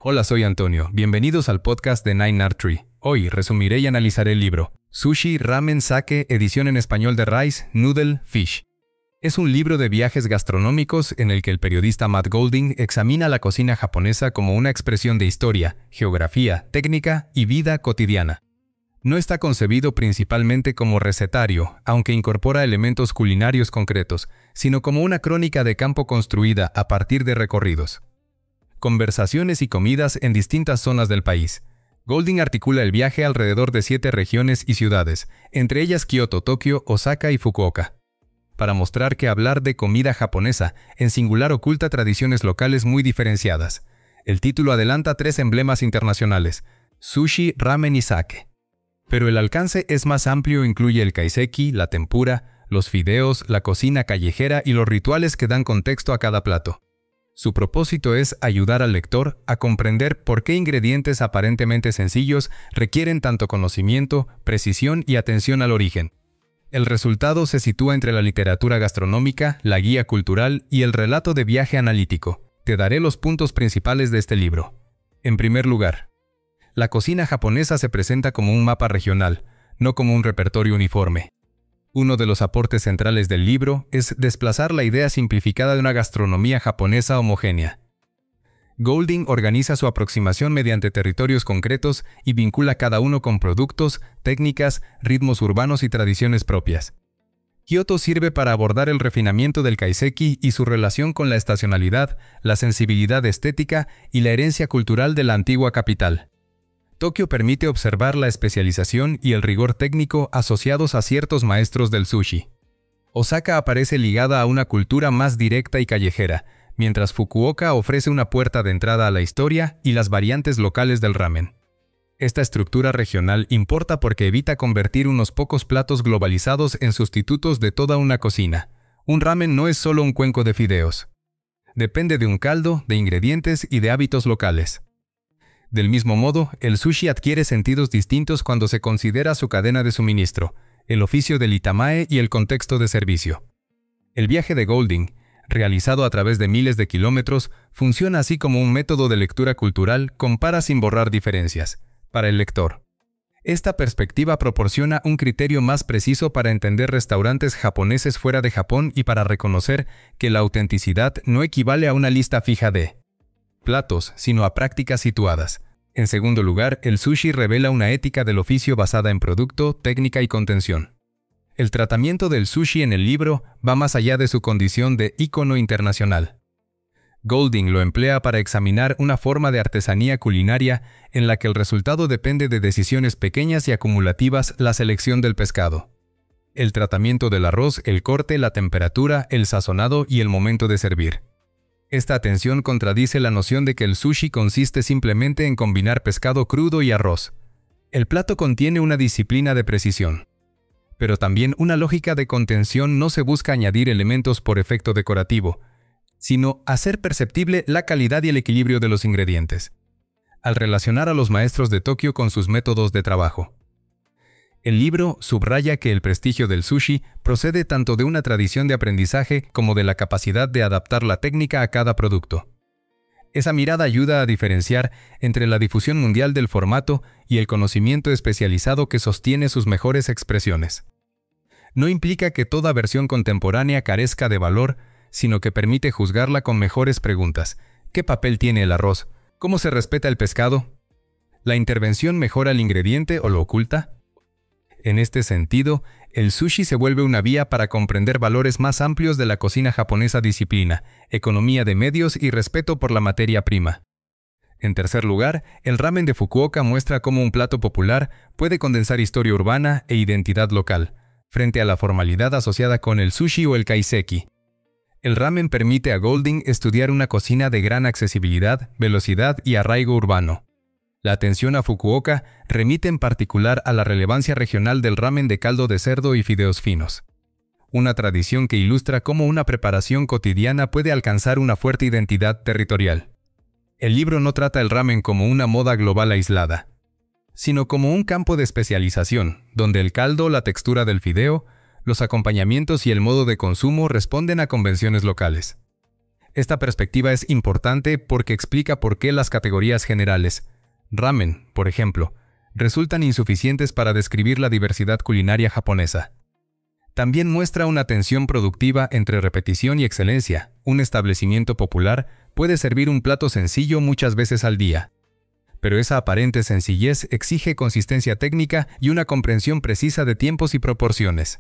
Hola, soy Antonio. Bienvenidos al podcast de Nine Art Tree. Hoy resumiré y analizaré el libro Sushi, Ramen, Sake, edición en español de Rice, Noodle, Fish. Es un libro de viajes gastronómicos en el que el periodista Matt Golding examina la cocina japonesa como una expresión de historia, geografía, técnica y vida cotidiana. No está concebido principalmente como recetario, aunque incorpora elementos culinarios concretos, sino como una crónica de campo construida a partir de recorridos. Conversaciones y comidas en distintas zonas del país. Golding articula el viaje alrededor de 7 regiones y ciudades, entre ellas Kioto, Tokio, Osaka y Fukuoka, para mostrar que hablar de comida japonesa en singular oculta tradiciones locales muy diferenciadas. El título adelanta 3 emblemas internacionales: sushi, ramen y sake. Pero el alcance es más amplio, incluye el kaiseki, la tempura, los fideos, la cocina callejera y los rituales que dan contexto a cada plato. Su propósito es ayudar al lector a comprender por qué ingredientes aparentemente sencillos requieren tanto conocimiento, precisión y atención al origen. El resultado se sitúa entre la literatura gastronómica, la guía cultural y el relato de viaje analítico. Te daré los puntos principales de este libro. En primer lugar, la cocina japonesa se presenta como un mapa regional, no como un repertorio uniforme. Uno de los aportes centrales del libro es desplazar la idea simplificada de una gastronomía japonesa homogénea. Golding organiza su aproximación mediante territorios concretos y vincula cada uno con productos, técnicas, ritmos urbanos y tradiciones propias. Kioto sirve para abordar el refinamiento del kaiseki y su relación con la estacionalidad, la sensibilidad estética y la herencia cultural de la antigua capital. Tokio permite observar la especialización y el rigor técnico asociados a ciertos maestros del sushi. Osaka aparece ligada a una cultura más directa y callejera, mientras Fukuoka ofrece una puerta de entrada a la historia y las variantes locales del ramen. Esta estructura regional importa porque evita convertir unos pocos platos globalizados en sustitutos de toda una cocina. Un ramen no es solo un cuenco de fideos. Depende de un caldo, de ingredientes y de hábitos locales. Del mismo modo, el sushi adquiere sentidos distintos cuando se considera su cadena de suministro, el oficio del itamae y el contexto de servicio. El viaje de Golding, realizado a través de miles de kilómetros, funciona así como un método de lectura cultural, compara sin borrar diferencias, para el lector. Esta perspectiva proporciona un criterio más preciso para entender restaurantes japoneses fuera de Japón y para reconocer que la autenticidad no equivale a una lista fija de platos, sino a prácticas situadas. En segundo lugar, el sushi revela una ética del oficio basada en producto, técnica y contención. El tratamiento del sushi en el libro va más allá de su condición de ícono internacional. Golding lo emplea para examinar una forma de artesanía culinaria en la que el resultado depende de decisiones pequeñas y acumulativas, la selección del pescado, el tratamiento del arroz, el corte, la temperatura, el sazonado y el momento de servir. Esta atención contradice la noción de que el sushi consiste simplemente en combinar pescado crudo y arroz. El plato contiene una disciplina de precisión, pero también una lógica de contención. No se busca añadir elementos por efecto decorativo, sino hacer perceptible la calidad y el equilibrio de los ingredientes, al relacionar a los maestros de Tokio con sus métodos de trabajo. El libro subraya que el prestigio del sushi procede tanto de una tradición de aprendizaje como de la capacidad de adaptar la técnica a cada producto. Esa mirada ayuda a diferenciar entre la difusión mundial del formato y el conocimiento especializado que sostiene sus mejores expresiones. No implica que toda versión contemporánea carezca de valor, sino que permite juzgarla con mejores preguntas. ¿Qué papel tiene el arroz? ¿Cómo se respeta el pescado? ¿La intervención mejora el ingrediente o lo oculta? En este sentido, el sushi se vuelve una vía para comprender valores más amplios de la cocina japonesa: disciplina, economía de medios y respeto por la materia prima. En tercer lugar, el ramen de Fukuoka muestra cómo un plato popular puede condensar historia urbana e identidad local, frente a la formalidad asociada con el sushi o el kaiseki. El ramen permite a Golding estudiar una cocina de gran accesibilidad, velocidad y arraigo urbano. La atención a Fukuoka remite en particular a la relevancia regional del ramen de caldo de cerdo y fideos finos, una tradición que ilustra cómo una preparación cotidiana puede alcanzar una fuerte identidad territorial. El libro no trata el ramen como una moda global aislada, sino como un campo de especialización, donde el caldo, la textura del fideo, los acompañamientos y el modo de consumo responden a convenciones locales. Esta perspectiva es importante porque explica por qué las categorías generales, ramen, por ejemplo, resultan insuficientes para describir la diversidad culinaria japonesa. También muestra una tensión productiva entre repetición y excelencia. Un establecimiento popular puede servir un plato sencillo muchas veces al día, pero esa aparente sencillez exige consistencia técnica y una comprensión precisa de tiempos y proporciones.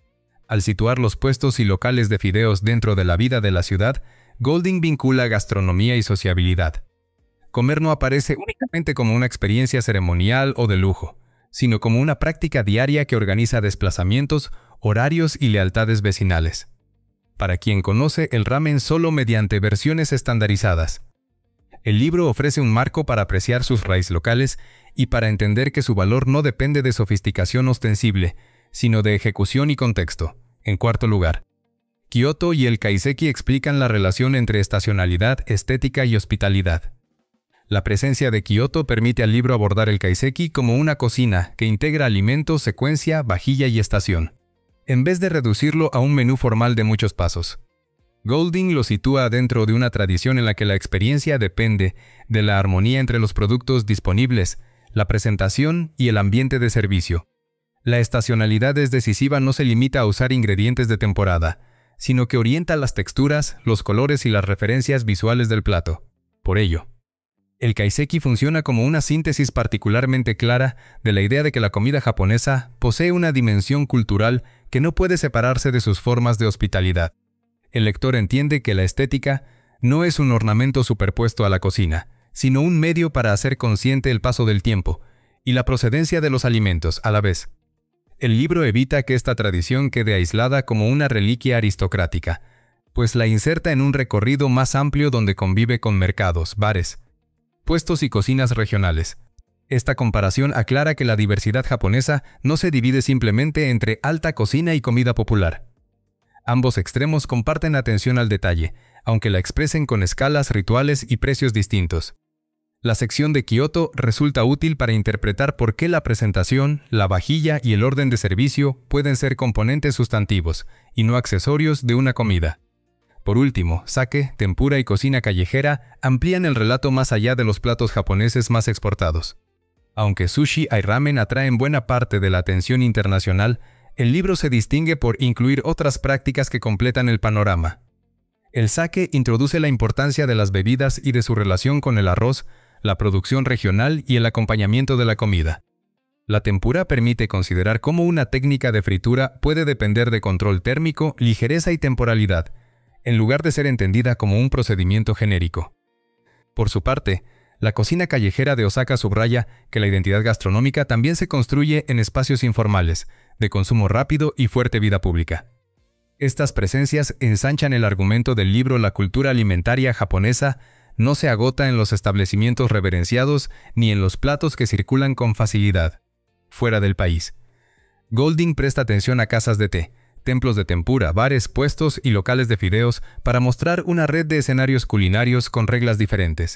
Al situar los puestos y locales de fideos dentro de la vida de la ciudad, Golding vincula gastronomía y sociabilidad. Comer no aparece únicamente como una experiencia ceremonial o de lujo, sino como una práctica diaria que organiza desplazamientos, horarios y lealtades vecinales. Para quien conoce el ramen solo mediante versiones estandarizadas, el libro ofrece un marco para apreciar sus raíces locales y para entender que su valor no depende de sofisticación ostensible, sino de ejecución y contexto. En cuarto lugar, Kyoto y el kaiseki explican la relación entre estacionalidad, estética y hospitalidad. La presencia de Kyoto permite al libro abordar el kaiseki como una cocina que integra alimentos, secuencia, vajilla y estación, en vez de reducirlo a un menú formal de muchos pasos. Golding lo sitúa dentro de una tradición en la que la experiencia depende de la armonía entre los productos disponibles, la presentación y el ambiente de servicio. La estacionalidad es decisiva, no se limita a usar ingredientes de temporada, sino que orienta las texturas, los colores y las referencias visuales del plato. Por ello, el kaiseki funciona como una síntesis particularmente clara de la idea de que la comida japonesa posee una dimensión cultural que no puede separarse de sus formas de hospitalidad. El lector entiende que la estética no es un ornamento superpuesto a la cocina, sino un medio para hacer consciente el paso del tiempo y la procedencia de los alimentos a la vez. El libro evita que esta tradición quede aislada como una reliquia aristocrática, pues la inserta en un recorrido más amplio donde convive con mercados, bares, puestos y cocinas regionales. Esta comparación aclara que la diversidad japonesa no se divide simplemente entre alta cocina y comida popular. Ambos extremos comparten atención al detalle, aunque la expresen con escalas, rituales y precios distintos. La sección de Kyoto resulta útil para interpretar por qué la presentación, la vajilla y el orden de servicio pueden ser componentes sustantivos y no accesorios de una comida. Por último, sake, tempura y cocina callejera amplían el relato más allá de los platos japoneses más exportados. Aunque sushi y ramen atraen buena parte de la atención internacional, el libro se distingue por incluir otras prácticas que completan el panorama. El sake introduce la importancia de las bebidas y de su relación con el arroz, la producción regional y el acompañamiento de la comida. La tempura permite considerar cómo una técnica de fritura puede depender de control térmico, ligereza y temporalidad, en lugar de ser entendida como un procedimiento genérico. Por su parte, la cocina callejera de Osaka subraya que la identidad gastronómica también se construye en espacios informales, de consumo rápido y fuerte vida pública. Estas presencias ensanchan el argumento del libro. La cultura alimentaria japonesa no se agota en los establecimientos reverenciados ni en los platos que circulan con facilidad fuera del país. Golding presta atención a casas de té, templos de tempura, bares, puestos y locales de fideos para mostrar una red de escenarios culinarios con reglas diferentes.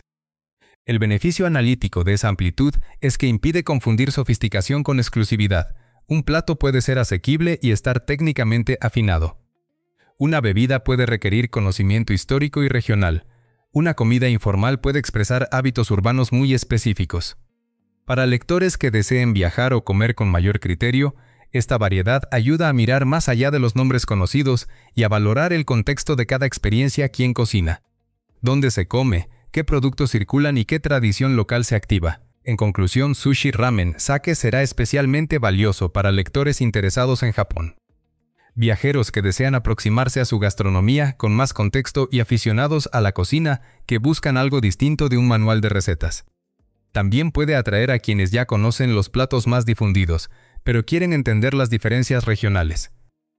El beneficio analítico de esa amplitud es que impide confundir sofisticación con exclusividad. Un plato puede ser asequible y estar técnicamente afinado. Una bebida puede requerir conocimiento histórico y regional. Una comida informal puede expresar hábitos urbanos muy específicos. Para lectores que deseen viajar o comer con mayor criterio, esta variedad ayuda a mirar más allá de los nombres conocidos y a valorar el contexto de cada experiencia. Quién cocina, dónde se come, qué productos circulan y qué tradición local se activa. En conclusión, Sushi Ramen Sake será especialmente valioso para lectores interesados en Japón, viajeros que desean aproximarse a su gastronomía con más contexto y aficionados a la cocina que buscan algo distinto de un manual de recetas. También puede atraer a quienes ya conocen los platos más difundidos, pero quieren entender las diferencias regionales,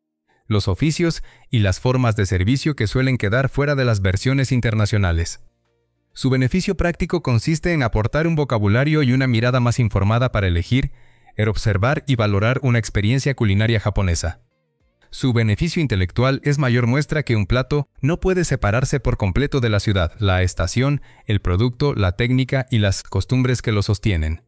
los oficios y las formas de servicio que suelen quedar fuera de las versiones internacionales. Su beneficio práctico consiste en aportar un vocabulario y una mirada más informada para elegir, observar y valorar una experiencia culinaria japonesa. Su beneficio intelectual es mayor muestra que un plato no puede separarse por completo de la ciudad, la estación, el producto, la técnica y las costumbres que lo sostienen.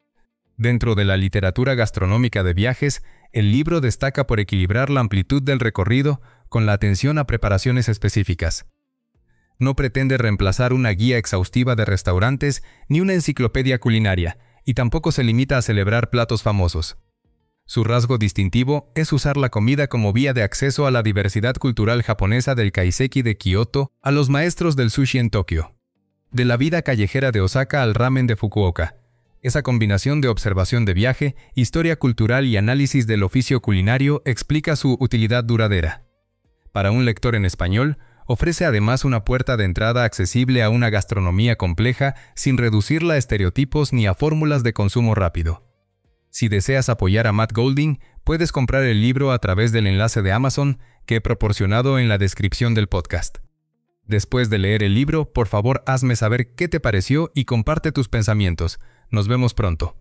Dentro de la literatura gastronómica de viajes, el libro destaca por equilibrar la amplitud del recorrido con la atención a preparaciones específicas. no pretende reemplazar una guía exhaustiva de restaurantes ni una enciclopedia culinaria, y tampoco se limita a celebrar platos famosos. Su rasgo distintivo es usar la comida como vía de acceso a la diversidad cultural japonesa del kaiseki de Kioto a los maestros del sushi en Tokio. De la vida callejera de Osaka al ramen de Fukuoka. Esa combinación de observación de viaje, historia cultural y análisis del oficio culinario explica su utilidad duradera. Para un lector en español, ofrece además una puerta de entrada accesible a una gastronomía compleja sin reducirla a estereotipos ni a fórmulas de consumo rápido. Si deseas apoyar a Matt Golding, puedes comprar el libro a través del enlace de Amazon que he proporcionado en la descripción del podcast. Después de leer el libro, por favor hazme saber qué te pareció y comparte tus pensamientos. Nos vemos pronto.